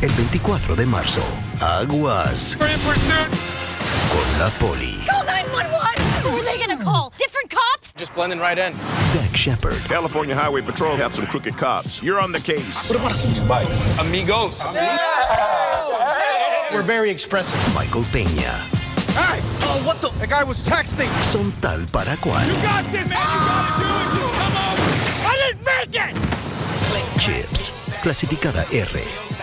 El 24 de marzo, aguas con la poli. Call 911! Who are they gonna call? Different cops? Just blending right in. Dak Shepard. California Highway Patrol have some crooked cops. You're on the case. What about some new bikes? Amigos. We're very expressive. Michael Peña. Hey! Oh, what the? That guy was texting. Son tal para cual. You got this, man. You gotta do it. Just come on. I didn't make it! Chips. Clasificada R.